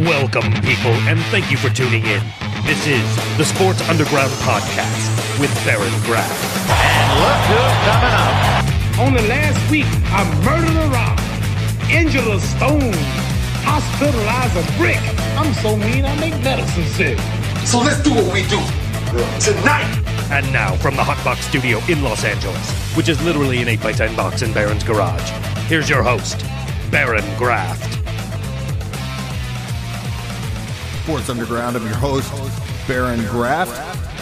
Welcome, people, and thank you for tuning in. This is the Sports Underground Podcast with Baron Graff. And look who's coming up. Only last week, I murdered a rock, injured a stone, hospitalized a brick. I'm so mean, I make medicine sick. So let's do what we do tonight. And now, from the Hot Box Studio in Los Angeles, which is literally an 8x10 box in Baron's garage, here's your host, Baron Graft. Sports Underground, I'm your host, Baron Graft.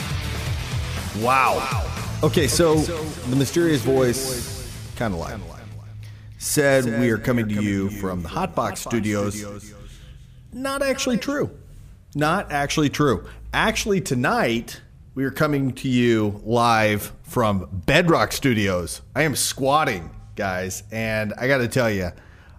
Wow. Okay, so the mysterious voice, kind of lied, said we are coming to you from the Hot Box Studios. Not actually true. Not actually true. Actually, tonight, we are coming to you live from Bedrock Studios. I am squatting, guys, and I got to tell you,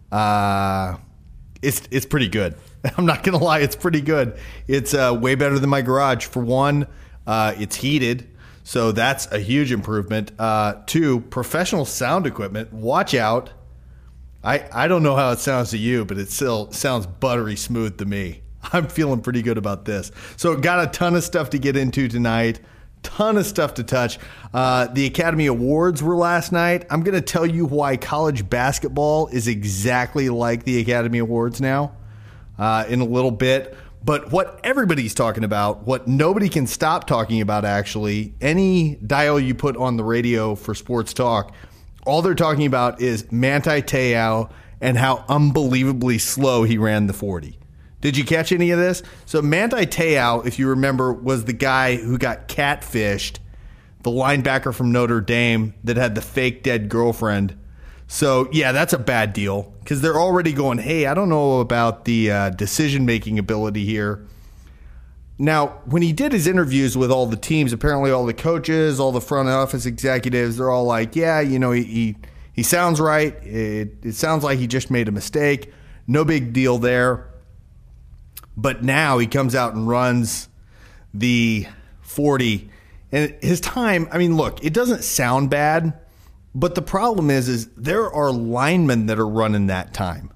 it's pretty good. I'm not going to lie, it's pretty good. It's way better than my garage. For one, it's heated, so that's a huge improvement. Two, professional sound equipment. Watch out. I don't know how it sounds to you, but it still sounds buttery smooth to me. I'm feeling pretty good about this. So got a ton of stuff to get into tonight. Ton of stuff to touch. The Academy Awards were last night. I'm going to tell you why college basketball is exactly like the Academy Awards now in a little bit. But what everybody's talking about, what nobody can stop talking about actually, any dial you put on the radio for sports talk, all they're talking about is Manti Te'o and how unbelievably slow he ran the 40. Did you catch any of this? So Manti Te'o, if you remember, was the guy who got catfished, the linebacker from Notre Dame that had the fake dead girlfriend. So, yeah, that's a bad deal because they're already going, hey, I don't know about the decision-making ability here. Now, when he did his interviews with all the teams, apparently all the coaches, all the front office executives, they're all like, yeah, you know, he sounds right. It sounds like he just made a mistake. No big deal there. But now he comes out and runs the 40. And his time, I mean, look, it doesn't sound bad. But the problem is there are linemen that are running that time.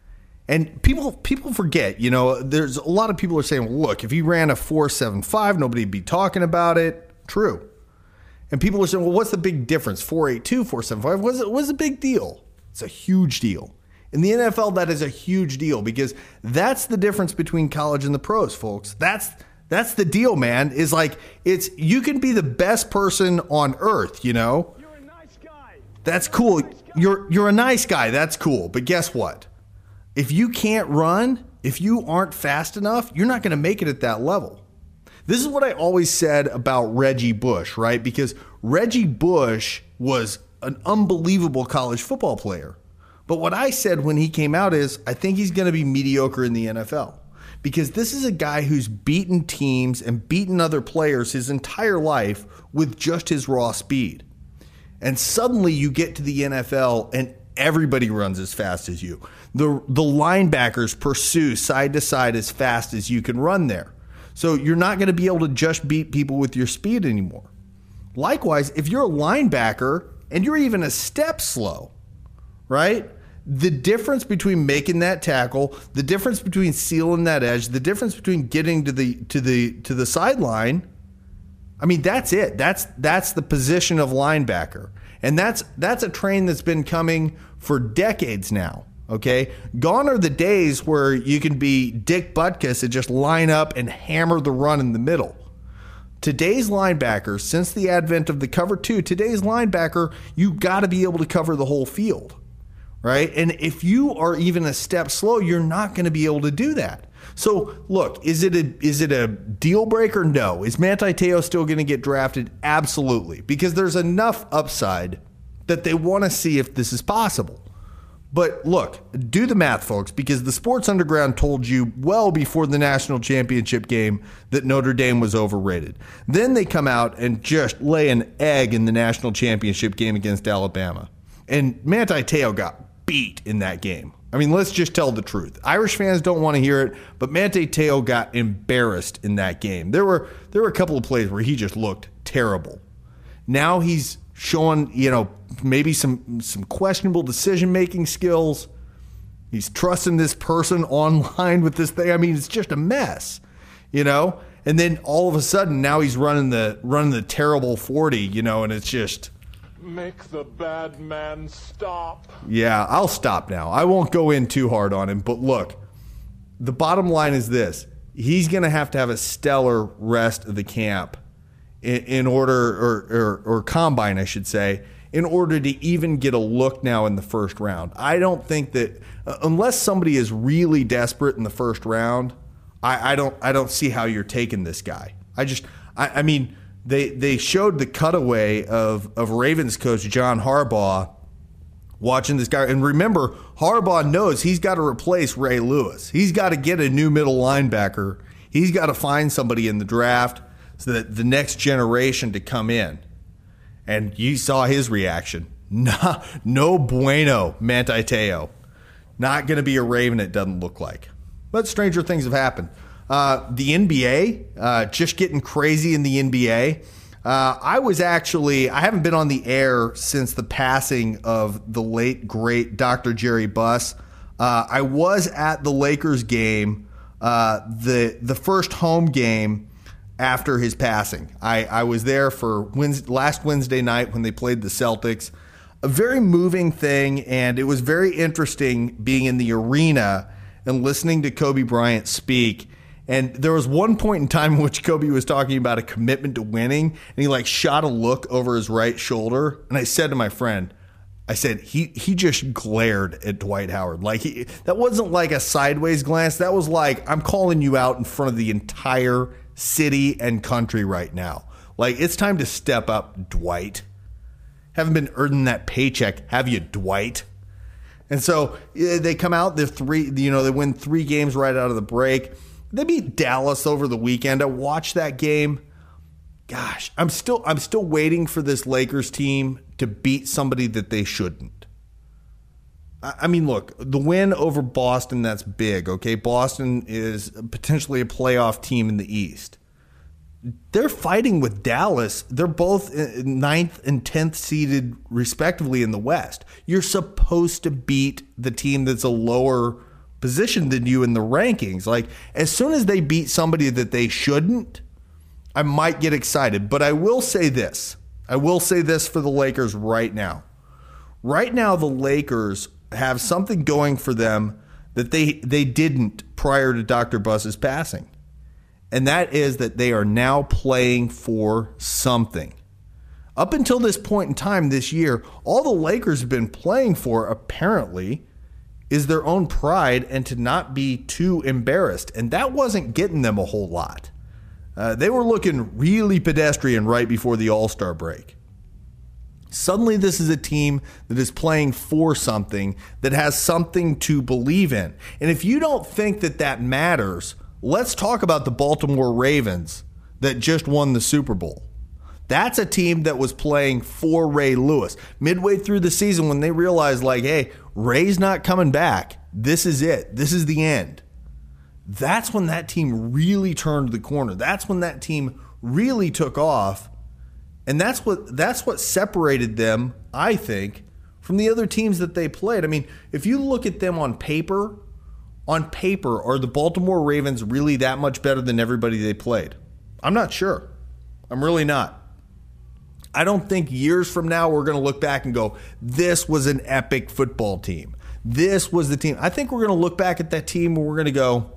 And people forget, you know, there's a lot of people are saying, well, look, if he ran a 4.75, nobody'd be talking about it. True. And people are saying, well, what's the big difference? 4.82, 4.75, what's the big deal? It's a huge deal. In the NFL, that is a huge deal because that's the difference between college and the pros, folks. That's the deal, man. Is like you can be the best person on earth, you know. You're a nice guy. That's cool. You're a nice guy. That's cool. But guess what? If you can't run, if you aren't fast enough, you're not going to make it at that level. This is what I always said about Reggie Bush, right? Because Reggie Bush was an unbelievable college football player. But what I said when he came out is, I think he's going to be mediocre in the NFL. Because this is a guy who's beaten teams and beaten other players his entire life with just his raw speed. And suddenly you get to the NFL and everybody runs as fast as you. The linebackers pursue side to side as fast as you can run there. So you're not going to be able to just beat people with your speed anymore. Likewise, if you're a linebacker and you're even a step slow, right? The difference between making that tackle, the difference between sealing that edge, the difference between getting to the sideline, I mean, that's it. That's the position of linebacker. And that's a train that's been coming for decades now. Okay? Gone are the days where you can be Dick Butkus and just line up and hammer the run in the middle. Today's linebacker, since the advent of the cover two, today's linebacker, you got to be able to cover the whole field. Right? And if you are even a step slow, you're not going to be able to do that. So, look, is it a deal breaker? No. Is Manti Te'o still going to get drafted? Absolutely. Because there's enough upside that they want to see if this is possible. But look, do the math, folks, because the Sports Underground told you well before the national championship game that Notre Dame was overrated. Then they come out and just lay an egg in the national championship game against Alabama. And Manti Te'o got beat in that game. I mean, let's just tell the truth. Irish fans don't want to hear it, but Manti Te'o got embarrassed in that game. There were a couple of plays where he just looked terrible. Now he's showing, maybe some questionable decision-making skills. He's trusting this person online with this thing. I mean, it's just a mess, you know? And then all of a sudden, now he's running the terrible 40, you know, and it's just... Make the bad man stop. Yeah, I'll stop now. I won't go in too hard on him. But look, the bottom line is this. He's going to have a stellar rest of the camp in order, or combine, I should say, in order to even get a look now in the first round. I don't think that, unless somebody is really desperate in the first round, I don't see how you're taking this guy. I mean, they showed the cutaway of Ravens coach John Harbaugh watching this guy. And remember, Harbaugh knows he's got to replace Ray Lewis. He's got to get a new middle linebacker. He's got to find somebody in the draft so that the next generation to come in. And you saw his reaction. No bueno, Manti Te'o. Not going to be a Raven, it doesn't look like. But stranger things have happened. The NBA, just getting crazy in the NBA. I haven't been on the air since the passing of the late, great Dr. Jerry Buss. I was at the Lakers game, the first home game after his passing. I was there for last Wednesday night when they played the Celtics. A very moving thing, and it was very interesting being in the arena and listening to Kobe Bryant speak. And there was one point in time in which Kobe was talking about a commitment to winning, and he shot a look over his right shoulder. And I said to my friend, he just glared at Dwight Howard. That wasn't like a sideways glance. That was like, I'm calling you out in front of the entire city and country right now. It's time to step up, Dwight. Haven't been earning that paycheck, have you, Dwight? And so they come out, they win 3 games right out of the break. They beat Dallas over the weekend. I watched that game. Gosh, I'm still waiting for this Lakers team to beat somebody that they shouldn't. I mean, look, the win over Boston, that's big, okay? Boston is potentially a playoff team in the East. They're fighting with Dallas. They're both 9th and 10th seeded respectively in the West. You're supposed to beat the team that's a lower position than you in the rankings. As soon as they beat somebody that they shouldn't, I might get excited. But I will say this. I will say this for the Lakers right now. Right now, the Lakers have something going for them that they didn't prior to Dr. Buss's passing. And that is that they are now playing for something. Up until this point in time this year, all the Lakers have been playing for, apparently, is their own pride and to not be too embarrassed. And that wasn't getting them a whole lot. They were looking really pedestrian right before the All-Star break. Suddenly, this is a team that is playing for something, that has something to believe in. And if you don't think that matters, let's talk about the Baltimore Ravens that just won the Super Bowl. That's a team that was playing for Ray Lewis. Midway through the season, when they realized, hey, Ray's not coming back, this is it. This is the end. That's when that team really turned the corner. That's when that team really took off. And that's what separated them, I think, from the other teams that they played. I mean, if you look at them on paper, are the Baltimore Ravens really that much better than everybody they played? I'm not sure. I'm really not. I don't think years from now we're going to look back and go, this was an epic football team. This was the team. I think we're going to look back at that team and we're going to go,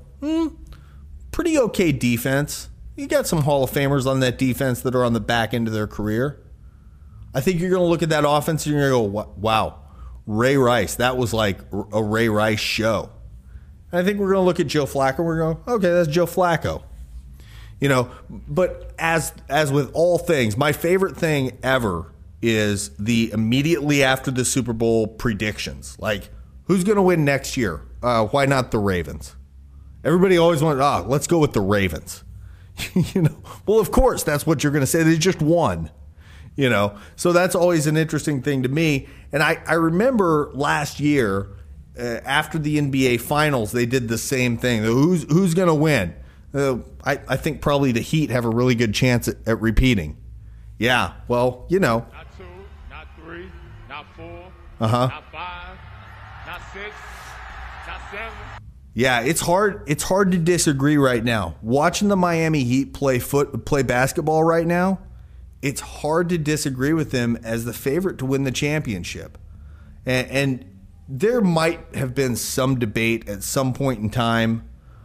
pretty okay defense. You got some Hall of Famers on that defense that are on the back end of their career. I think you're going to look at that offense and you're going to go, wow, Ray Rice. That was like a Ray Rice show. And I think we're going to look at Joe Flacco and we're going, okay, that's Joe Flacco. But as with all things, my favorite thing ever is the immediately after the Super Bowl predictions. Who's going to win next year? Why not the Ravens? Everybody always wants, let's go with the Ravens. Well, of course, that's what you're going to say. They just won. So that's always an interesting thing to me. And I remember last year, after the NBA Finals, they did the same thing. Who's going to win? I think probably the Heat have a really good chance at repeating. Yeah, well, Not 2, not 3, not 4, not 5, not 6, Yeah, it's hard to disagree right now. Watching the Miami Heat play basketball right now, it's hard to disagree with them as the favorite to win the championship. And there might have been some debate at some point in time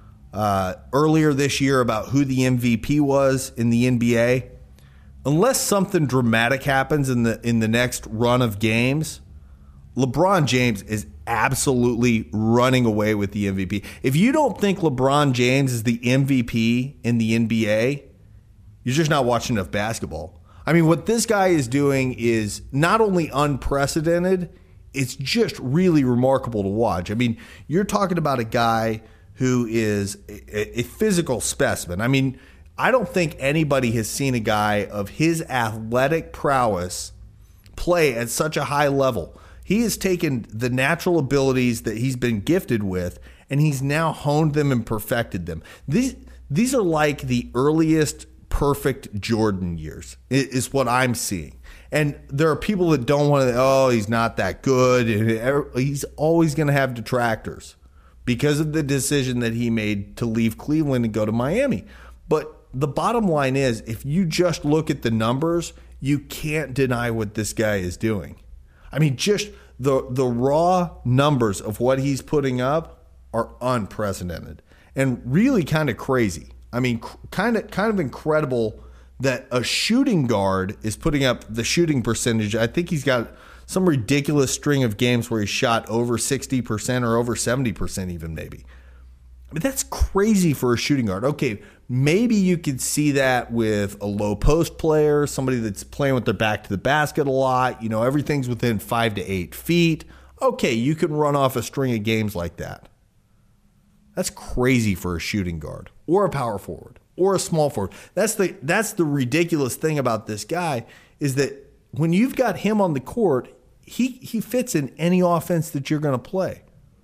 earlier this year about who the MVP was in the NBA. Unless something dramatic happens in the next run of games, LeBron James is absolutely running away with the MVP. If you don't think LeBron James is the MVP in the NBA, you're just not watching enough basketball. I mean, what this guy is doing is not only unprecedented, it's just really remarkable to watch. I mean, you're talking about a guy who is a physical specimen. I mean, I don't think anybody has seen a guy of his athletic prowess play at such a high level. He has taken the natural abilities that he's been gifted with, and he's now honed them and perfected them. These are like the earliest perfect Jordan years, is what I'm seeing. And there are people that don't want to, he's not that good. He's always going to have detractors because of the decision that he made to leave Cleveland and go to Miami. But the bottom line is, if you just look at the numbers, you can't deny what this guy is doing. I mean, just the raw numbers of what he's putting up are unprecedented and really kind of crazy. I mean, kind of incredible that a shooting guard is putting up the shooting percentage. I think he's got some ridiculous string of games where he shot over 60% or over 70% even maybe. I mean, that's crazy for a shooting guard. Okay, maybe you could see that with a low post player, somebody that's playing with their back to the basket a lot. You know, everything's within 5 to 8 feet. Okay, you can run off a string of games like that. That's crazy for a shooting guard or a power forward or a small forward. That's the ridiculous thing about this guy is that when you've got him on the court, he fits in any offense that you're going to play.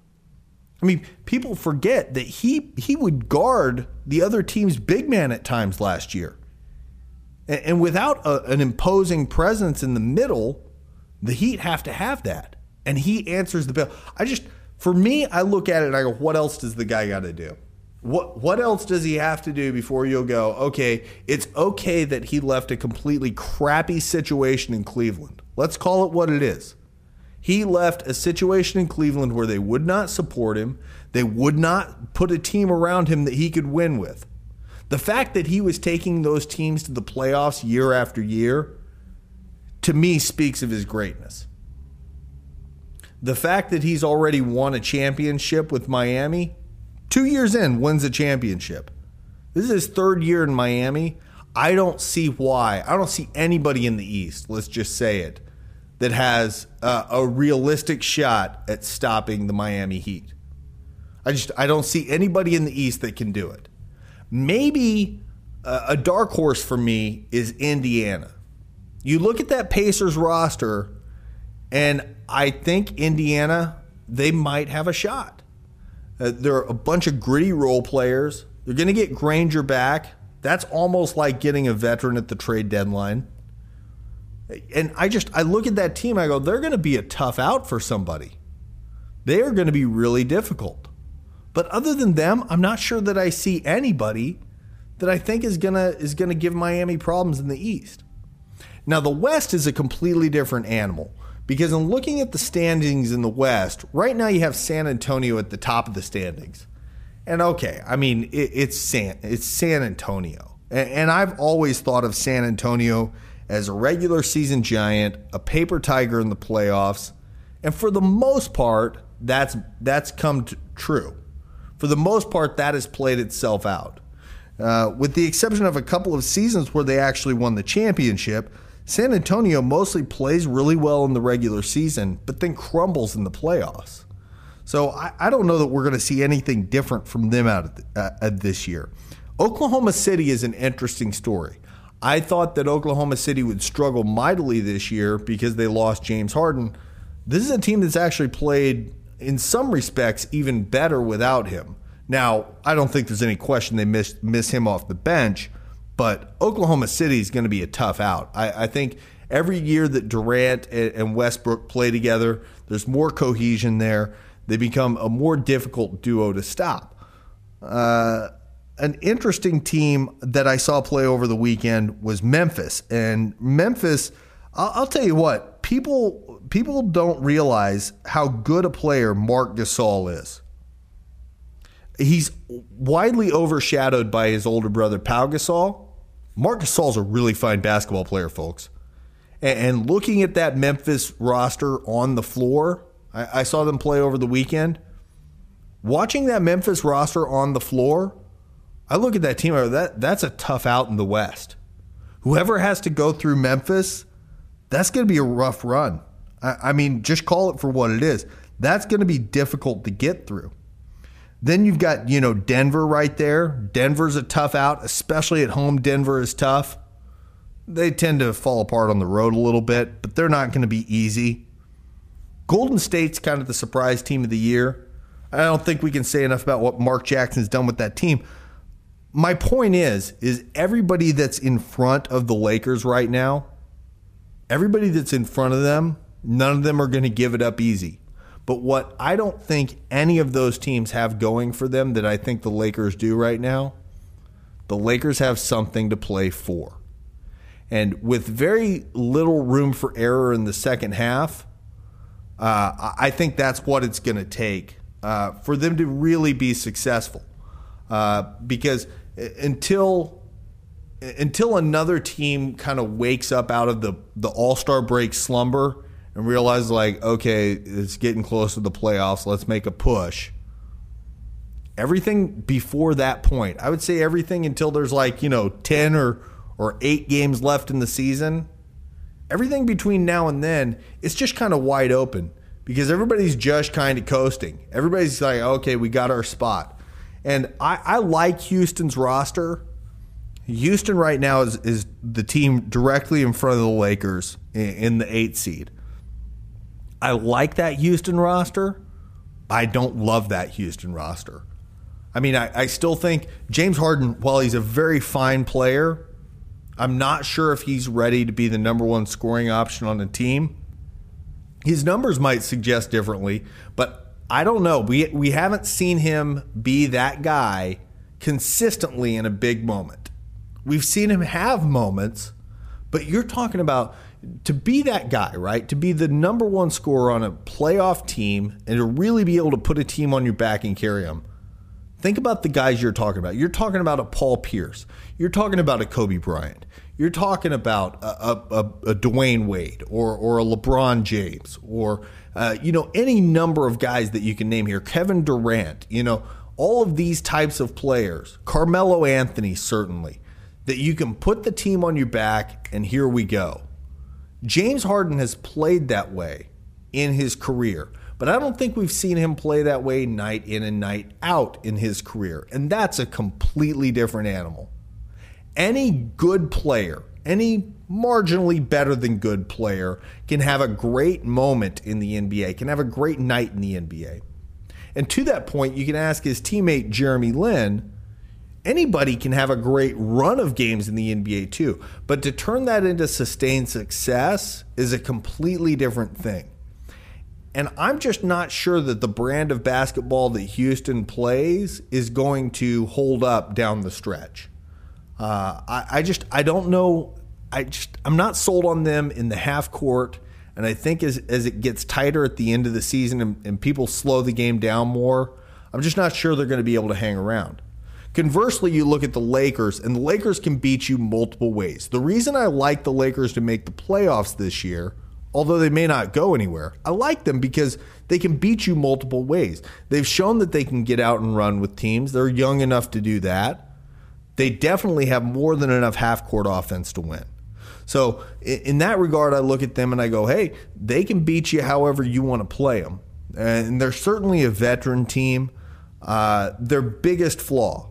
I mean, people forget that he would guard the other team's big man at times last year. And without an imposing presence in the middle, the Heat have to have that. And he answers the bell. For me, I look at it and I go, what else does the guy got to do? What else does he have to do before you'll go, okay, it's okay that he left a completely crappy situation in Cleveland. Let's call it what it is. He left a situation in Cleveland where they would not support him. They would not put a team around him that he could win with. The fact that he was taking those teams to the playoffs year after year, to me, speaks of his greatness. The fact that he's already won a championship with Miami, 2 years in, wins a championship. This is his third year in Miami. I don't see why. I don't see anybody in the East, let's just say it, that has a realistic shot at stopping the Miami Heat. I don't see anybody in the East that can do it. Maybe a dark horse for me is Indiana. You look at that Pacers roster, and I think Indiana, they might have a shot. They're a bunch of gritty role players. They're going to get Granger back. That's almost like getting a veteran at the trade deadline. And I look at that team, I go, they're going to be a tough out for somebody. They are going to be really difficult. But other than them, I'm not sure that I see anybody that I think is going to give Miami problems in the East. Now, the West is a completely different animal because in looking at the standings in the West, right now you have San Antonio at the top of the standings. And okay, I mean, it's San Antonio. And I've always thought of San Antonio as a regular season giant, a paper tiger in the playoffs, and for the most part, that's come true. For the most part, that has played itself out. With the exception of a couple of seasons where they actually won the championship, San Antonio mostly plays really well in the regular season, but then crumbles in the playoffs. So I don't know that we're going to see anything different from them out of this year. Oklahoma City is an interesting story. I thought that Oklahoma City would struggle mightily this year because they lost James Harden. This is a team that's actually played, in some respects, even better without him. Now, I don't think there's any question they miss him off the bench, but Oklahoma City is going to be a tough out. I think every year that Durant and Westbrook play together, there's more cohesion there. They become a more difficult duo to stop. An interesting team that I saw play over the weekend was Memphis. And Memphis, I'll tell you what, people don't realize how good a player Marc Gasol is. He's widely overshadowed by his older brother, Pau Gasol. Marc Gasol's a really fine basketball player, folks. And looking at that Memphis roster on the floor, I saw them play over the weekend. Watching that Memphis roster on the floor, I look at that team, that's a tough out in the West. Whoever has to go through Memphis, that's going to be a rough run. I mean, just call it for what it is. That's going to be difficult to get through. Then you've got, Denver right there. Denver's a tough out, especially at home. Denver is tough. They tend to fall apart on the road a little bit, but they're not going to be easy. Golden State's kind of the surprise team of the year. I don't think we can say enough about what Mark Jackson's done with that team. My point is everybody that's in front of the Lakers right now, everybody that's in front of them, none of them are going to give it up easy. But what I don't think any of those teams have going for them that I think the Lakers do right now, the Lakers have something to play for. And with very little room for error in the second half, I think that's what it's going to take for them to really be successful. Because until another team kind of wakes up out of the All-Star break slumber and realizes, okay, it's getting close to the playoffs, let's make a push. Everything before that point, I would say everything until there's 10 or 8 games left in the season, everything between now and then, it's just kind of wide open because everybody's just kind of coasting. Everybody's like, okay, we got our spot. And I like Houston's roster. Houston right now is the team directly in front of the Lakers in the 8th seed. I like that Houston roster. I don't love that Houston roster. I mean, I still think James Harden, while he's a very fine player, I'm not sure if he's ready to be the number one scoring option on the team. His numbers might suggest differently, but I don't know. We haven't seen him be that guy consistently in a big moment. We've seen him have moments, but you're talking about to be that guy, right? To be the number one scorer on a playoff team and to really be able to put a team on your back and carry them. Think about the guys you're talking about. You're talking about a Paul Pierce. You're talking about a Kobe Bryant. You're talking about a Dwayne Wade or a LeBron James or any number of guys that you can name here. Kevin Durant, all of these types of players. Carmelo Anthony, certainly, that you can put the team on your back and here we go. James Harden has played that way in his career, but I don't think we've seen him play that way night in and night out in his career, and that's a completely different animal. Any good player, any marginally better than good player can have a great moment in the NBA, can have a great night in the NBA. And to that point, you can ask his teammate Jeremy Lin, anybody can have a great run of games in the NBA too, but to turn that into sustained success is a completely different thing. And I'm just not sure that the brand of basketball that Houston plays is going to hold up down the stretch. I don't know. I'm not sold on them in the half court. And I think as it gets tighter at the end of the season and people slow the game down more, I'm just not sure they're going to be able to hang around. Conversely, you look at the Lakers, and the Lakers can beat you multiple ways. The reason I like the Lakers to make the playoffs this year, although they may not go anywhere, I like them because they can beat you multiple ways. They've shown that they can get out and run with teams. They're young enough to do that. They definitely have more than enough half-court offense to win. So in that regard, I look at them and I go, hey, they can beat you however you want to play them. And they're certainly a veteran team. Their biggest flaw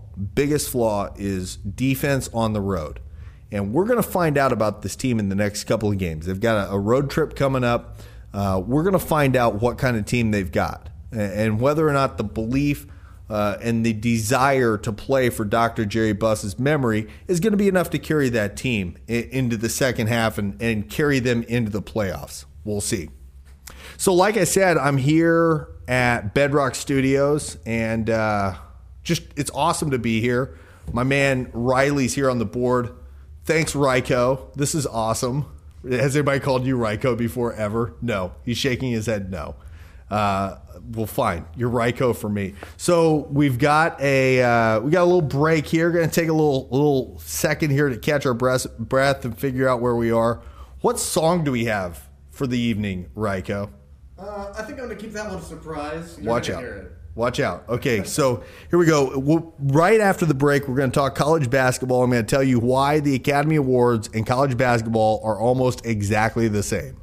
is defense on the road. And we're going to find out about this team in the next couple of games. They've got a road trip coming up. We're going to find out what kind of team they've got and whether or not the belief and the desire to play for Dr. Jerry Buss's memory is going to be enough to carry that team into the second half and carry them into the playoffs. We'll see. So like I said, I'm here at Bedrock Studios, and just it's awesome to be here. My man Riley's here on the board. Thanks, Ryko. This is awesome. Has anybody called you Ryko before ever? No. He's shaking his head no. Well, fine. You're Ryko for me. So we've got a little break here. Going to take a little second here to catch our breath and figure out where we are. What song do we have for the evening, Ryko? I think I'm going to keep that one a surprise. Watch out. Watch out. Okay, so here we go. Right after the break, we're going to talk college basketball. I'm going to tell you why the Academy Awards and college basketball are almost exactly the same.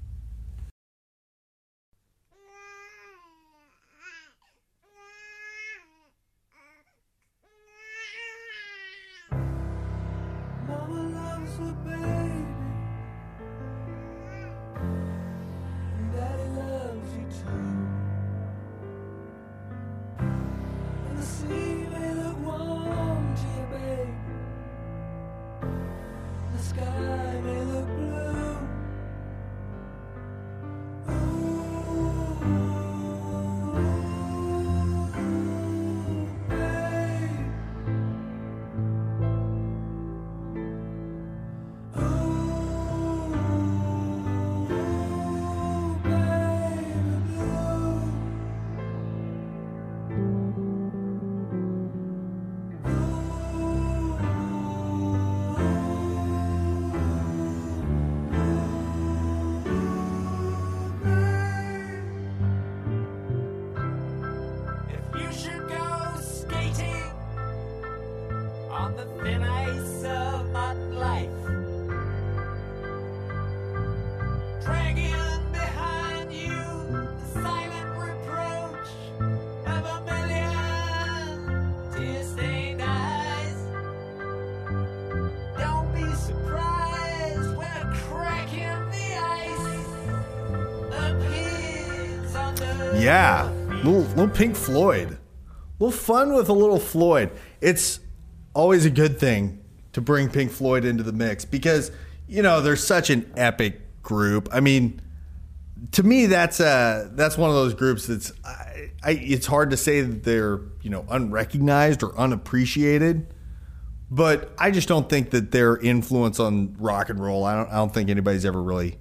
Yeah, little Pink Floyd. A little fun with a little Floyd. It's always a good thing to bring Pink Floyd into the mix because, you know, they're such an epic group. I mean, to me, that's one of those groups that's it's hard to say that they're, you know, unrecognized or unappreciated, but I just don't think that their influence on rock and roll, I don't think anybody's ever really,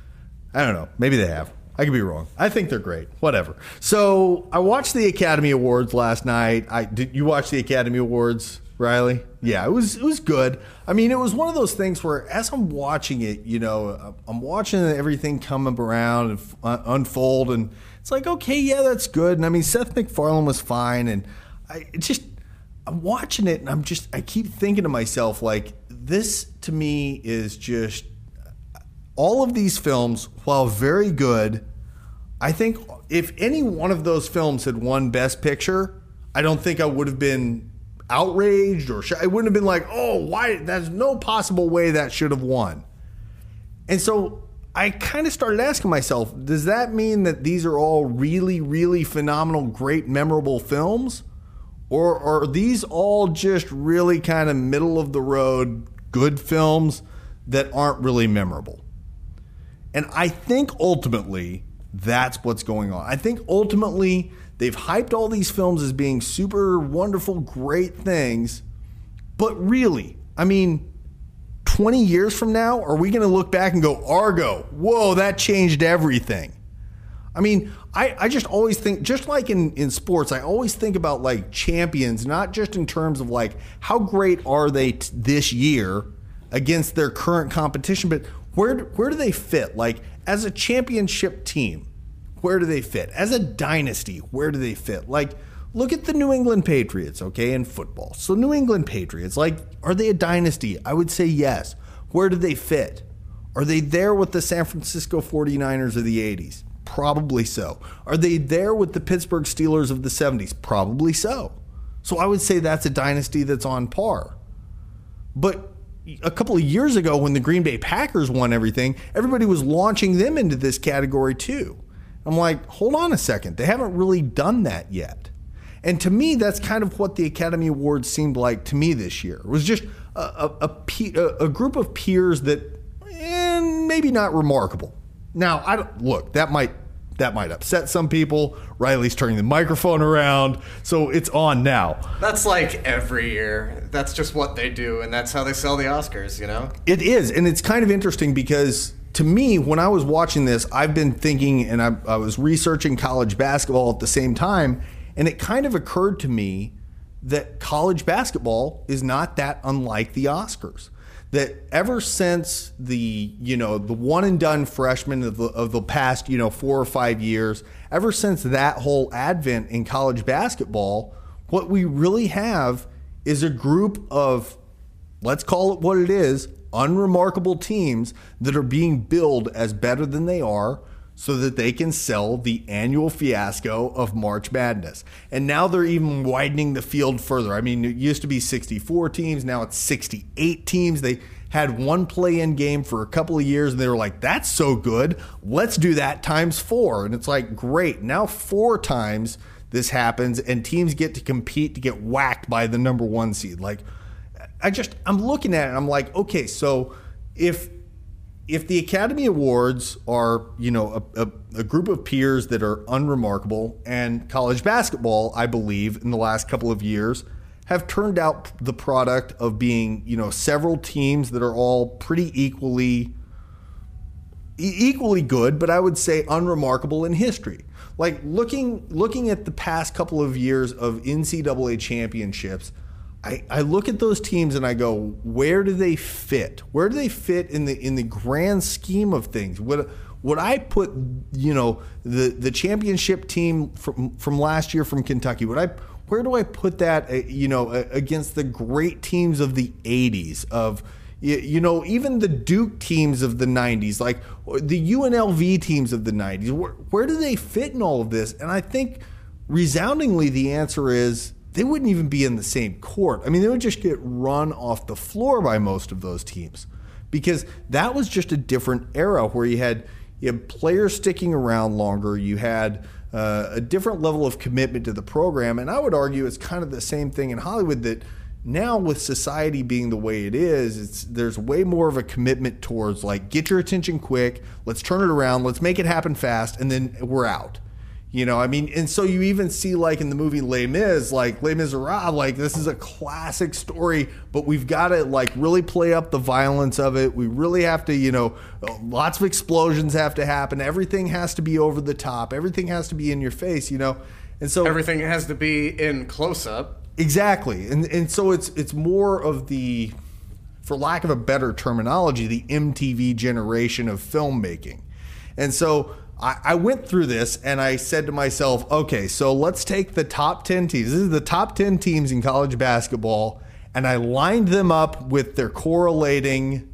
I don't know, maybe they have. I could be wrong. I think they're great. Whatever. So I watched the Academy Awards last night. Did you watch the Academy Awards, Riley? Yeah, it was good. I mean, it was one of those things where as I'm watching it, you know, I'm watching everything come around and unfold, and it's like, okay, yeah, that's good. And I mean, Seth MacFarlane was fine, and I'm watching it, and I keep thinking to myself, like, this to me is just all of these films, while very good. I think if any one of those films had won Best Picture, I don't think I would have been outraged or I wouldn't have been like, oh, why? There's no possible way that should have won. And so I kind of started asking myself, does that mean that these are all really, really phenomenal, great, memorable films? Or are these all just really kind of middle of the road, good films that aren't really memorable? And I think ultimately that's what's going on. I think ultimately they've hyped all these films as being super wonderful, great things. But really, I mean, 20 years from now, are we going to look back and go, Argo, whoa, that changed everything? I mean, I just always think, just like in sports, I always think about like champions, not just in terms of like how great are they this year against their current competition, but where do they fit? Like, as a championship team, where do they fit? As a dynasty, where do they fit? Like, look at the New England Patriots, okay, in football. So New England Patriots, like, are they a dynasty? I would say yes. Where do they fit? Are they there with the San Francisco 49ers of the 80s? Probably so. Are they there with the Pittsburgh Steelers of the 70s? Probably so. So I would say that's a dynasty that's on par. But a couple of years ago when the Green Bay Packers won everything, everybody was launching them into this category too. I'm like, hold on a second. They haven't really done that yet. And to me, that's kind of what the Academy Awards seemed like to me this year. It was just a group of peers that maybe not remarkable. Now, that might That might upset some people. Riley's turning the microphone around, so it's on now. That's like every year. That's just what they do, and that's how they sell the Oscars, you know? It is, and it's kind of interesting because to me, when I was watching this, I've been thinking, and I was researching college basketball at the same time, and it kind of occurred to me that college basketball is not that unlike the Oscars. That ever since the one and done freshmen of the past 4 or 5 years, ever since that whole advent in college basketball, what we really have is a group of, let's call it what it is, unremarkable teams that are being billed as better than they are so that they can sell the annual fiasco of March Madness. And now they're even widening the field further. I mean, it used to be 64 teams. Now it's 68 teams. They had one play-in game for a couple of years, and they were like, that's so good. Let's do that times 4. And it's like, great. Now 4 times this happens, and teams get to compete to get whacked by the number 1 seed. Like, I'm looking at it, and I'm like, okay, so if the Academy Awards are, a group of peers that are unremarkable, and college basketball, I believe, in the last couple of years, have turned out the product of being, several teams that are all pretty equally good, but I would say unremarkable in history. Like looking at the past couple of years of NCAA championships, I look at those teams and I go, where do they fit? Where do they fit in the grand scheme of things? Would I put the championship team from last year from Kentucky? Where do I put that? Against the great teams of the '80s, of even the Duke teams of the '90s, like the UNLV teams of the '90s. Where do they fit in all of this? And I think resoundingly the answer is, they wouldn't even be in the same court. I mean, they would just get run off the floor by most of those teams, because that was just a different era where you had players sticking around longer. You had a different level of commitment to the program. And I would argue it's kind of the same thing in Hollywood, that now with society being the way it is, there's way more of a commitment towards, like, get your attention quick, let's turn it around, let's make it happen fast, and then we're out. And so you even see, like, in the movie Les Mis, like Les Miserables, like, this is a classic story, but we've got to, like, really play up the violence of it. We really have to, lots of explosions have to happen. Everything has to be over the top. Everything has to be in your face, And so everything has to be in close up. Exactly. And so it's more of the, for lack of a better terminology, the MTV generation of filmmaking. And so I went through this and I said to myself, okay, so let's take the top 10 teams. This is the top 10 teams in college basketball, and I lined them up with their correlating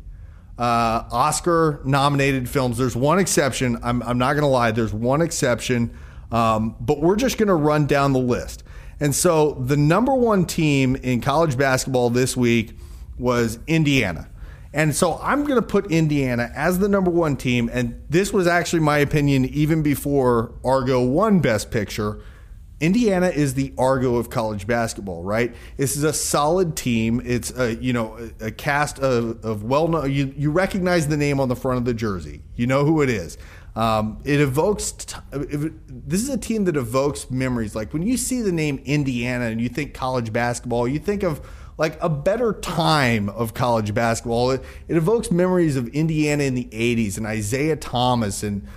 Oscar-nominated films. There's one exception. I'm not going to lie. There's one exception, but we're just going to run down the list. And so the number 1 team in college basketball this week was Indiana. And so I'm going to put Indiana as the number 1 team. And this was actually my opinion even before Argo won Best Picture. Indiana is the Argo of college basketball, right? This is a solid team. It's a cast of well-known. You recognize the name on the front of the jersey. You know who it is. It evokes. This is a team that evokes memories. Like when you see the name Indiana and you think college basketball, you think of like a better time of college basketball. It evokes memories of Indiana in the 80s and Isaiah Thomas and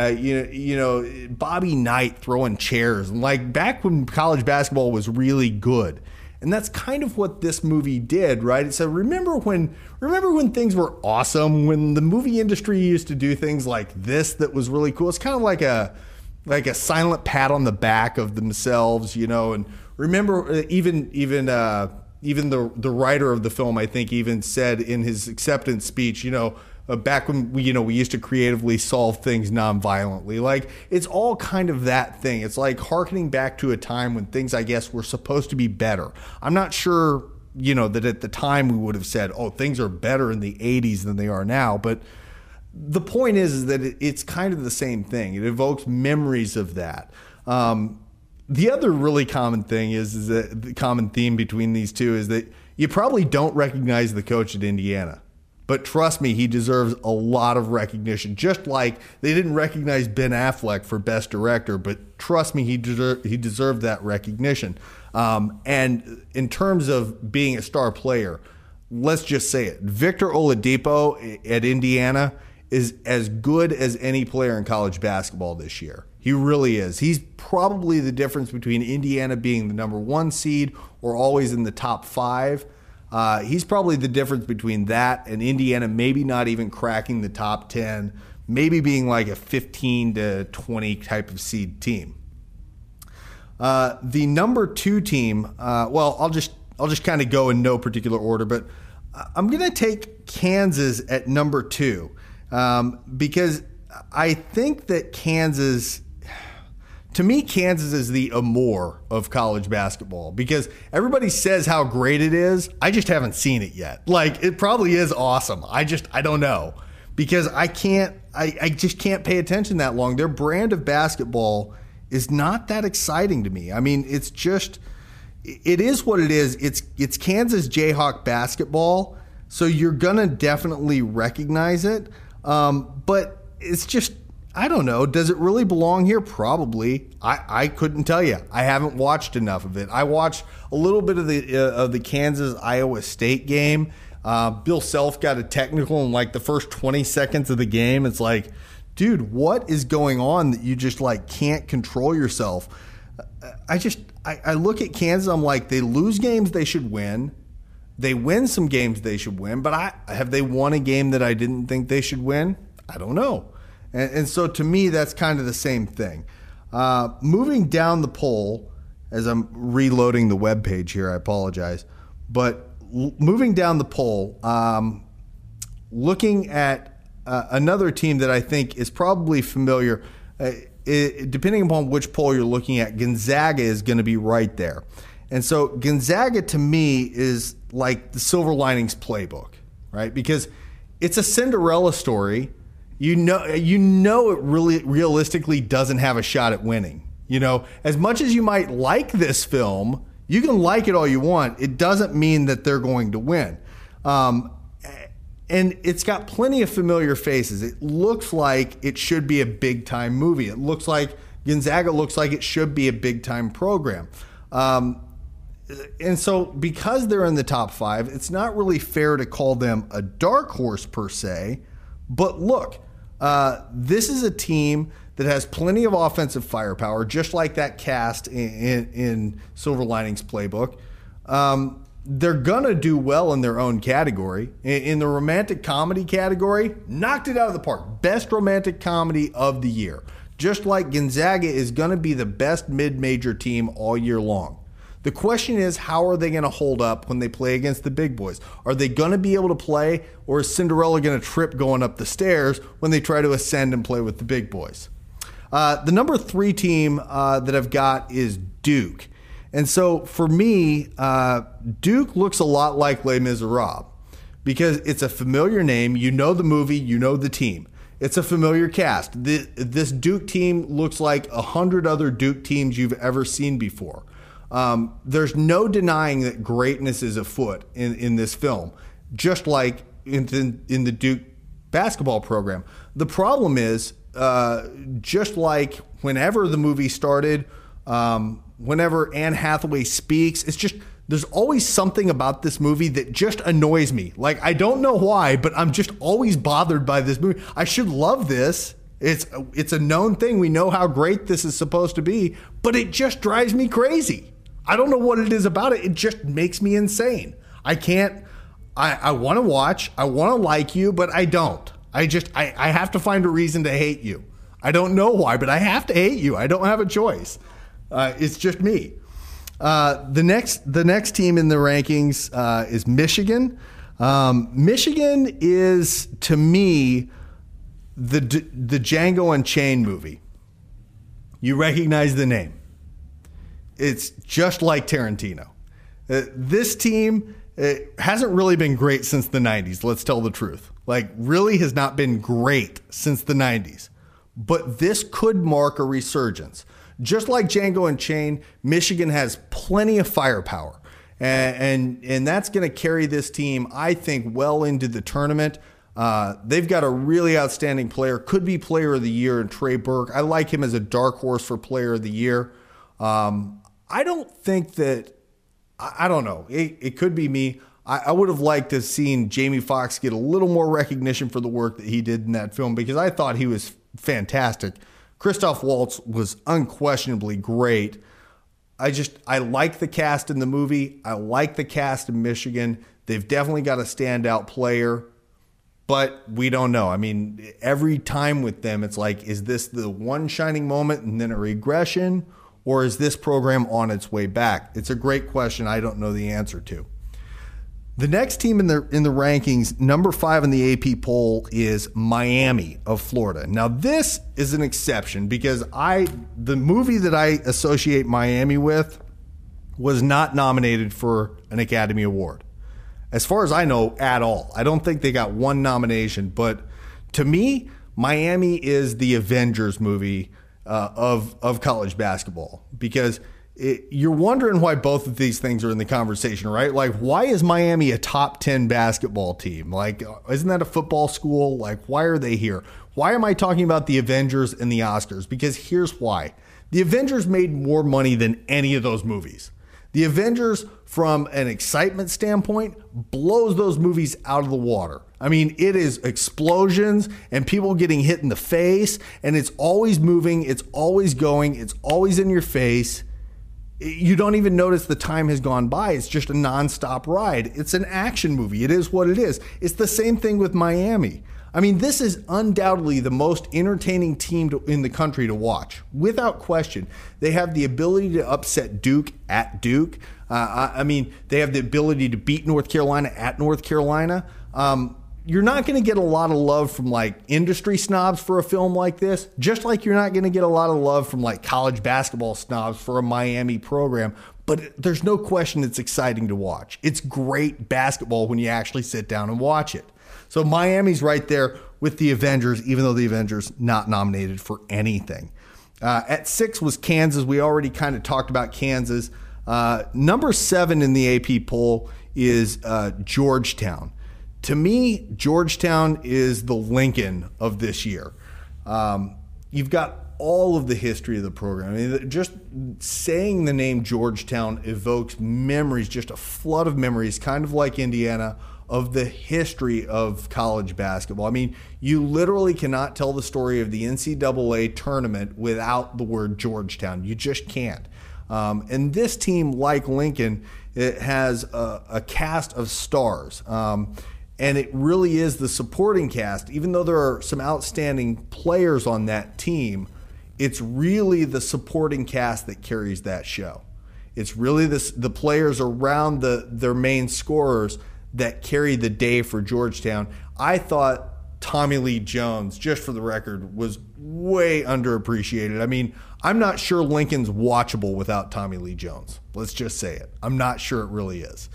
Bobby Knight throwing chairs, and like back when college basketball was really good. And that's kind of what this movie did, right? It said, remember when things were awesome, when the movie industry used to do things like this that was really cool. It's kind of like a silent pat on the back of themselves, and remember even the writer of the film, I think, even said in his acceptance speech, back when we used to creatively solve things non-violently. Like, it's all kind of that thing. It's like hearkening back to a time when things, I guess, were supposed to be better. I'm not sure, that at the time we would have said, oh, things are better in the 80s than they are now. But the point is that it's kind of the same thing. It evokes memories of that. The other really common thing is that the common theme between these two is that you probably don't recognize the coach at Indiana. But trust me, he deserves a lot of recognition. Just like they didn't recognize Ben Affleck for Best Director, but trust me, he deserved that recognition. And in terms of being a star player, let's just say it. Victor Oladipo at Indiana is as good as any player in college basketball this year. He really is. He's probably the difference between Indiana being the number 1 seed or always in the top 5. He's probably the difference between that and Indiana maybe not even cracking the top 10, maybe being like a 15 to 20 type of seed team. The number 2 team, I'll just kind of go in no particular order, but I'm going to take Kansas at number 2 because I think that Kansas is the amour of college basketball because everybody says how great it is. I just haven't seen it yet. Like, it probably is awesome. I don't know because I just can't pay attention that long. Their brand of basketball is not that exciting to me. I mean, it is what it is. It's Kansas Jayhawk basketball. So you're going to definitely recognize it. But it's just, I don't know. Does it really belong here? Probably. I couldn't tell you. I haven't watched enough of it. I watched a little bit of the Kansas-Iowa State game. Bill Self got a technical in like the first 20 seconds of the game. It's like, dude, what is going on that you just like can't control yourself? I look at Kansas. I'm like, they lose games they should win. They win some games they should win. But have they won a game that I didn't think they should win? I don't know. And so to me, that's kind of the same thing. Moving down the poll, as I'm reloading the webpage here, I apologize. But moving down the poll, looking at another team that I think is probably familiar, depending upon which poll you're looking at, Gonzaga is going to be right there. And so Gonzaga to me is like the Silver Linings Playbook, right? Because it's a Cinderella story. You know it really realistically doesn't have a shot at winning. You know, as much as you might like this film, you can like it all you want. It doesn't mean that they're going to win. And it's got plenty of familiar faces. It looks like it should be a big-time movie. It looks like Gonzaga looks like it should be a big-time program. And so because they're in the top 5, it's not really fair to call them a dark horse per se. But look, this is a team that has plenty of offensive firepower, just like that cast in Silver Linings Playbook. They're going to do well in their own category. In the romantic comedy category, knocked it out of the park. Best romantic comedy of the year. Just like Gonzaga is going to be the best mid-major team all year long. The question is, how are they going to hold up when they play against the big boys? Are they going to be able to play, or is Cinderella going to trip going up the stairs when they try to ascend and play with the big boys? The number 3 team that I've got is Duke. And so for me, Duke looks a lot like Les Miserables because it's a familiar name. You know the movie, you know the team. It's a familiar cast. This Duke team looks like 100 other Duke teams you've ever seen before. There's no denying that greatness is afoot in this film, just like in the Duke basketball program. The problem is, just like whenever the movie started, whenever Anne Hathaway speaks, it's just, there's always something about this movie that just annoys me. Like, I don't know why, but I'm just always bothered by this movie. I should love this. It's a known thing. We know how great this is supposed to be, but it just drives me crazy. I don't know what it is about it. It just makes me insane. I can't, I want to watch, I want to like you, but I don't. I have to find a reason to hate you. I don't know why, but I have to hate you. I don't have a choice. It's just me. The next team in the rankings is Michigan. Michigan is, to me, the Django Unchained movie. You recognize the name. It's just like Tarantino. This team hasn't really been great since the 90s, let's tell the truth. Like, really has not been great since the 90s. But this could mark a resurgence. Just like Django Unchained, Michigan has plenty of firepower. And that's going to carry this team, I think, well into the tournament. They've got a really outstanding player, could be player of the year in Trey Burke. I like him as a dark horse for player of the year. I don't think that, I don't know, it could be me. I would have liked to have seen Jamie Foxx get a little more recognition for the work that he did in that film because I thought he was fantastic. Christoph Waltz was unquestionably great. I like the cast in the movie. I like the cast in Michigan. They've definitely got a standout player, but we don't know. I mean, every time with them, it's like, is this the one shining moment and then a regression, or is this program on its way back? It's a great question I don't know the answer to. The next team in the rankings, number 5 in the AP poll, is Miami of Florida. Now, this is an exception because the movie that I associate Miami with was not nominated for an Academy Award. As far as I know, at all. I don't think they got one nomination, but to me, Miami is the Avengers movie of college basketball because you're wondering why both of these things are in the conversation, right? Like, why is Miami a top 10 basketball team? Like, isn't that a football school? Like, why are they here? Why am I talking about the Avengers and the Oscars? Because here's why. The Avengers made more money than any of those movies. The Avengers, from an excitement standpoint, blows those movies out of the water. I mean, it is explosions and people getting hit in the face, and it's always moving, it's always going, it's always in your face. You don't even notice the time has gone by. It's just a nonstop ride. It's an action movie. It is what it is. It's the same thing with Miami. I mean, this is undoubtedly the most entertaining team in the country to watch, without question. They have the ability to upset Duke at Duke. I mean, they have the ability to beat North Carolina at North Carolina. You're not going to get a lot of love from like industry snobs for a film like this, just like you're not going to get a lot of love from like college basketball snobs for a Miami program. But there's no question it's exciting to watch. It's great basketball when you actually sit down and watch it. So Miami's right there with the Avengers, even though the Avengers not nominated for anything. At 6 was Kansas. We already kind of talked about Kansas. Number 7 in the AP poll is Georgetown. To me, Georgetown is the Lincoln of this year. You've got all of the history of the program. I mean, just saying the name Georgetown evokes memories, just a flood of memories, kind of like Indiana, of the history of college basketball. I mean, you literally cannot tell the story of the NCAA tournament without the word Georgetown. You just can't. And this team, like Lincoln, it has a cast of stars. And it really is the supporting cast. Even though there are some outstanding players on that team, it's really the supporting cast that carries that show. It's really the players around their main scorers that carry the day for Georgetown. I thought Tommy Lee Jones, just for the record, was way underappreciated. I mean, I'm not sure Lincoln's watchable without Tommy Lee Jones. Let's just say it. I'm not sure it really is.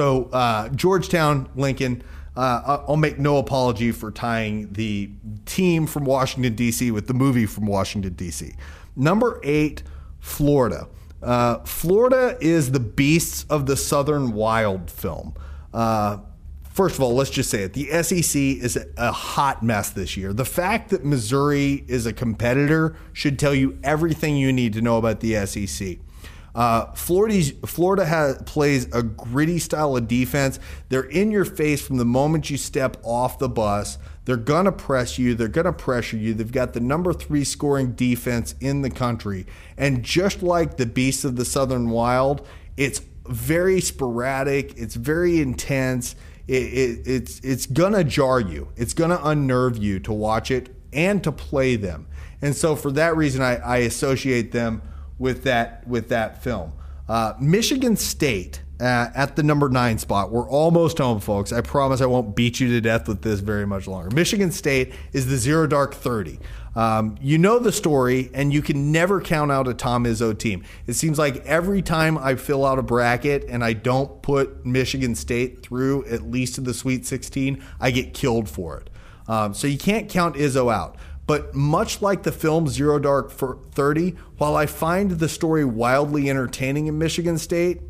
So Georgetown, Lincoln, I'll make no apology for tying the team from Washington, D.C. with the movie from Washington, D.C. Number 8, Florida. Florida is the Beasts of the Southern Wild film. First of all, let's just say it. The SEC is a hot mess this year. The fact that Missouri is a competitor should tell you everything you need to know about the SEC. Florida plays a gritty style of defense. They're in your face from the moment you step off the bus. They're going to press you. They're going to pressure you. They've got the number 3 scoring defense in the country. And just like the Beasts of the Southern Wild, it's very sporadic. It's very intense. It's going to jar you. It's going to unnerve you to watch it and to play them. And so for that reason, I associate them with that film. Michigan State at the number 9 spot. We're almost home, folks. I promise I won't beat you to death with this very much longer. Michigan State is the Zero Dark 30. You know the story, and you can never count out a Tom Izzo team. It seems like every time I fill out a bracket and I don't put Michigan State through at least to the Sweet 16, I get killed for it. So you can't count Izzo out. But much like the film Zero Dark 30, while I find the story wildly entertaining in Michigan State,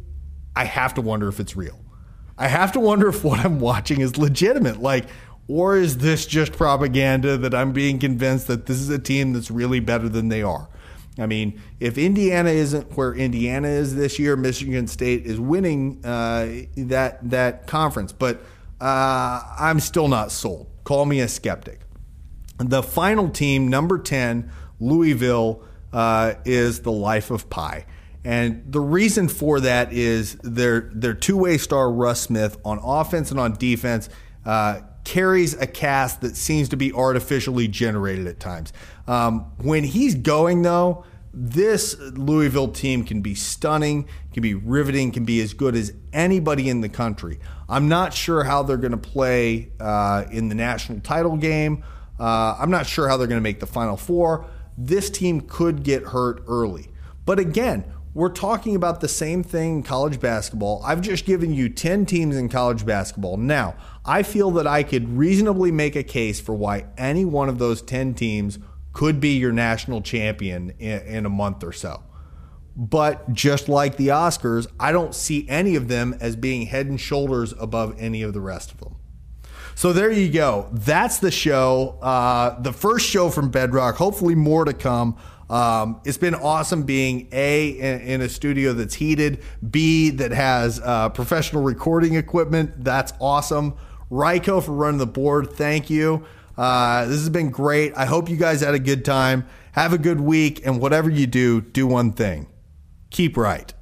I have to wonder if it's real. I have to wonder if what I'm watching is legitimate. Like, or is this just propaganda that I'm being convinced that this is a team that's really better than they are? I mean, if Indiana isn't where Indiana is this year, Michigan State is winning that conference. But I'm still not sold. Call me a skeptic. The final team, number 10, Louisville, is the life of Pi. And the reason for that is their two-way star Russ Smith on offense and on defense carries a cast that seems to be artificially generated at times. When he's going, though, this Louisville team can be stunning, can be riveting, can be as good as anybody in the country. I'm not sure how they're going to play in the national title game. I'm not sure how they're going to make the Final Four. This team could get hurt early. But again, we're talking about the same thing in college basketball. I've just given you 10 teams in college basketball. Now, I feel that I could reasonably make a case for why any one of those 10 teams could be your national champion in a month or so. But just like the Oscars, I don't see any of them as being head and shoulders above any of the rest of them. So there you go. That's the show. The first show from Bedrock. Hopefully more to come. It's been awesome being A, in a studio that's heated, B, that has professional recording equipment. That's awesome. Ryko for running the board. Thank you. This has been great. I hope you guys had a good time. Have a good week. And whatever you do, do one thing. Keep right.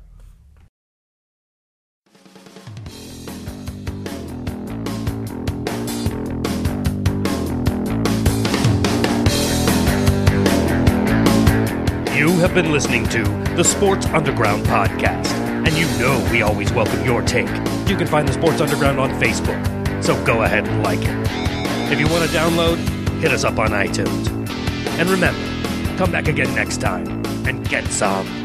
You have been listening to the Sports Underground Podcast, and you know we always welcome your take. You can find the Sports Underground on Facebook, so go ahead and like it. If you want to download, hit us up on iTunes. And remember, come back again next time and get some.